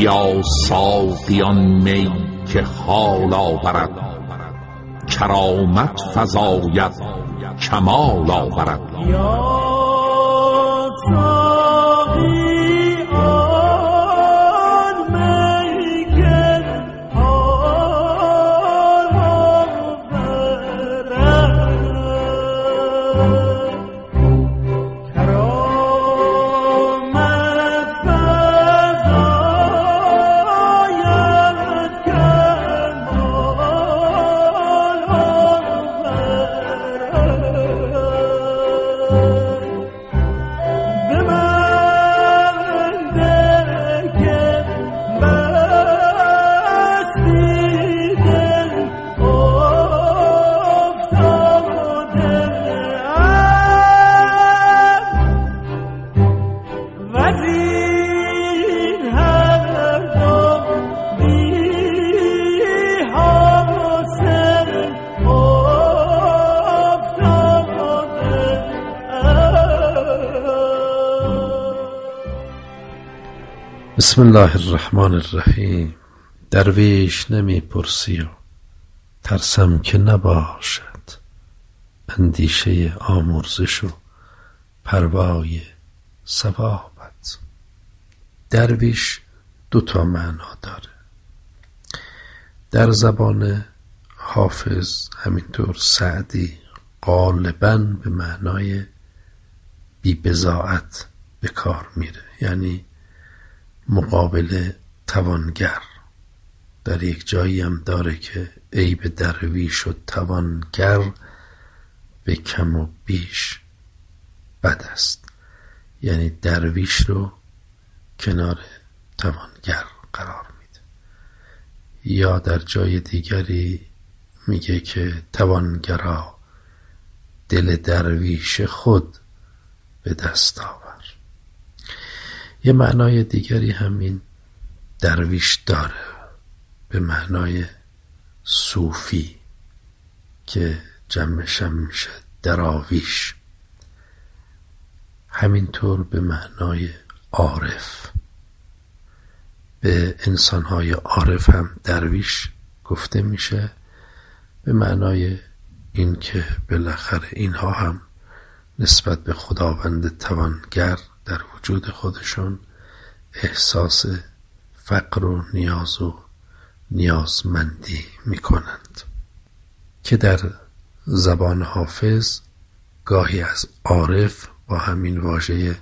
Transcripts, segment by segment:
بیا ساقیان می که حال آورد، کرامت فزاید کمال آورد. بسم الله الرحمن الرحیم. درویش نمی پرسی و ترسم که نباشد اندیشه آمرزش و پروای ثوابت. درویش دو تا معنا داره. در زبان حافظ همینطور سعدی غالباً به معنای بی‌بضاعت به کار میره، یعنی مقابل توانگر. در یک جایی هم داره که عیب درویش و توانگر به کم و بیش بد است، یعنی درویش رو کنار توانگر قرار میده. یا در جای دیگری میگه که توانگرا دل درویش خود به دست آور. یه معنای دیگری همین درویش داره به معنای صوفی که جمعش هم میشه دراویش. همینطور به معنای عارف. به انسانهای عارف هم درویش گفته میشه به معنای این که بالاخره اینها هم نسبت به خداوند توانگر در وجود خودشون احساس فقر و نیاز و نیازمندی میکنند که در زبان حافظ گاهی از عارف با همین واژه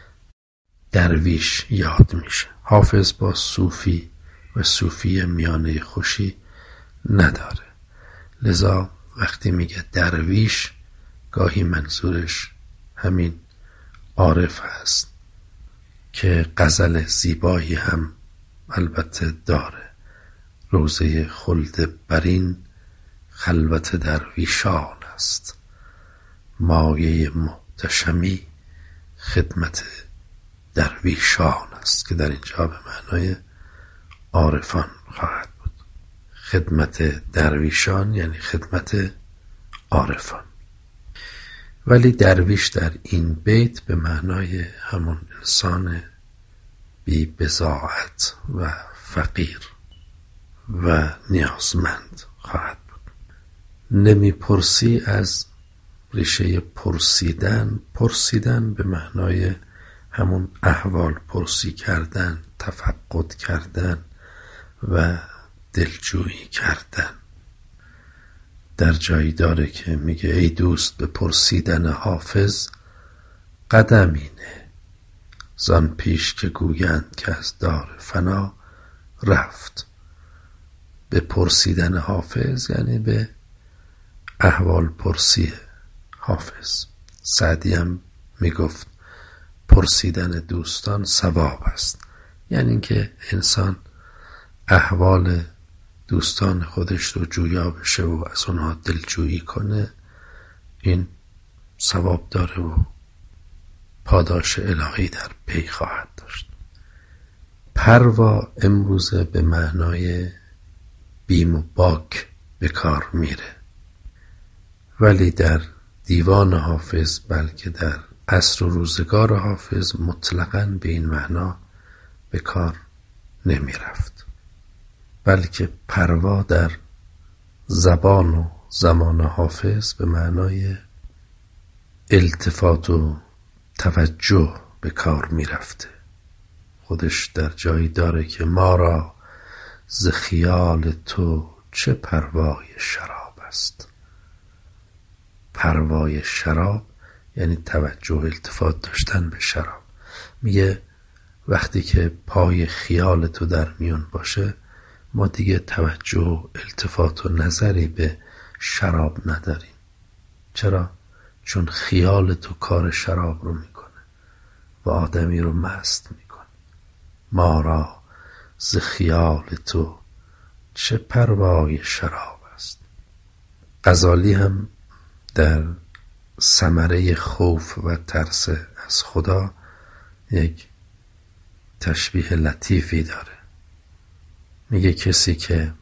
درویش یاد میشه. حافظ با صوفی و صوفی میانه خوشی نداره، لذا وقتی میگه درویش گاهی منظورش همین عارف هست که غزل زیبایی هم البته داره. روضه خلد برین خلوت درویشان است، مایه محتشمی خدمت درویشان است، که در اینجا به معنای عارفان خواهد بود. خدمت درویشان یعنی خدمت عارفان. ولی درویش در این بیت به معنای همون انسان بی بضاعت و فقیر و نیازمند خواهد بود. نمی پرسی از ریشه پرسیدن. پرسیدن به معنای همون احوال پرسی کردن، تفقد کردن و دلجویی کردن. در جایی داره که میگه ای دوست به پرسیدن حافظ قدمی نه، زان پیش که گویند که از دار فنا رفت. به پرسیدن حافظ یعنی به احوال پرسی حافظ. سعدی هم میگفت پرسیدن دوستان ثواب است، یعنی که انسان احوال دوستان خودش رو جویا بشه و از اونها دلجویی کنه، این ثواب داره و پاداش الهی در پی خواهد داشت. پروا امروزه به معنای بیم و باک به کار میره، ولی در دیوان حافظ بلکه در عصر و روزگار حافظ مطلقاً به این معنا به کار نمی رفت، بلکه پروا در زبان و زمان حافظ به معنای التفات و توجه به کار می رفته. خودش در جایی داره که ما را ز خیال تو چه پروای شراب است. پروای شراب یعنی توجه و التفات داشتن به شراب. میگه وقتی که پای خیال تو در میون باشه ما دیگه توجه و التفات و نظری به شراب نداریم. چرا؟ چون خیال تو کار شراب رو میکنه و آدمی رو مست میکنه. ما را ز خیال تو چه پروای شراب است. غزالی هم در ثمره خوف و ترس از خدا یک تشبیه لطیفی داره. میگه کسی که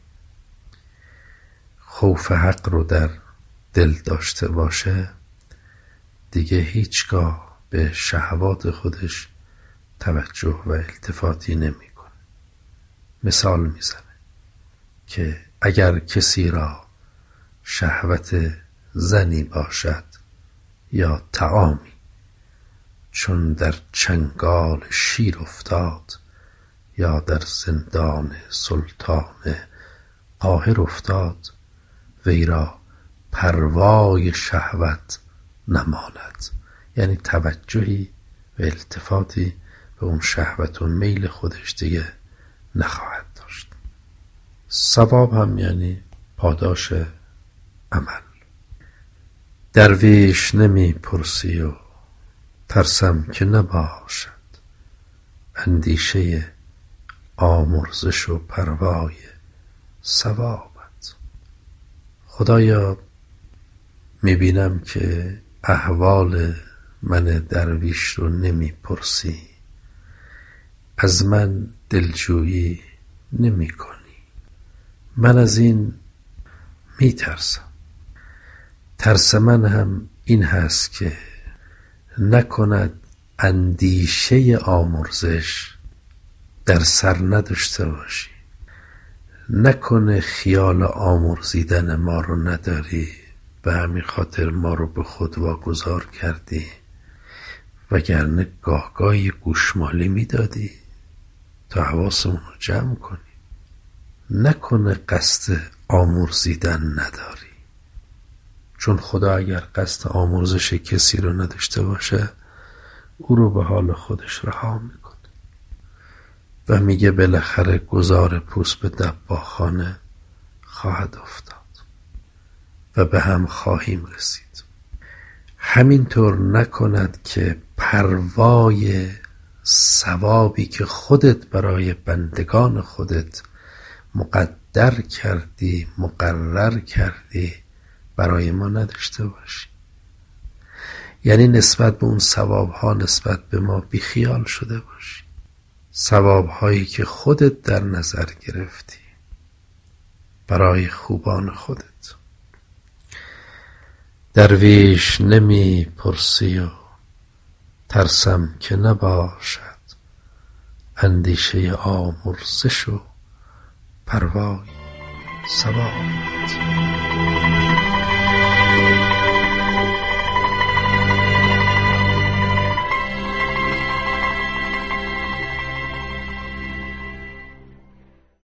خوف حق رو در دل داشته باشه دیگه هیچگاه به شهوات خودش توجه و التفاتی نمیکنه. مثال میزنه که اگر کسی را شهوت زنی باشد یا طعامی، چون در چنگال شیر افتاد یا در زندان سلطان قاهر افتاد، وی را پروای شهوت نماند. یعنی توجهی و التفاتی به اون شهوت و میل خودش دیگه نخواهد داشت. ثواب هم یعنی پاداش عمل. درویش نمی پرسی و ترسم که نباشد اندیشه آمرزش و پروای ثوابت. خدایا میبینم که احوال من درویش رو نمی پرسی، از من دلجویی نمی کنی. من از این می ترسم. ترس من هم این هست که نکند اندیشه آمرزش در سر نداشته باشی، نکنه خیال آمرزیدن ما رو نداری، به همین خاطر ما رو به خود واگذار کردی، وگرنه گاهگاهی گوشمالی میدادی تا حواسمون رو جمع کنی. نکنه قصد آمرزیدن نداری، چون خدا اگر قصد آمرزش کسی رو نداشته باشه او رو به حال خودش رها میکنه و میگه بالاخره گذار پوست به دباغخانه خواهد افتاد و به هم خواهیم رسید. همینطور نکند که پروای ثوابی که خودت برای بندگان خودت مقدر کردی، مقرر کردی، برای ما نداشته باشی. یعنی نسبت به اون ثوابها نسبت به ما بیخیال شده باشی. ثوابهایی که خودت در نظر گرفتی برای خوبان خودت. درویش نمی پرسی و ترسم که نباشد اندیشه آمرزش و پروای ثوابت.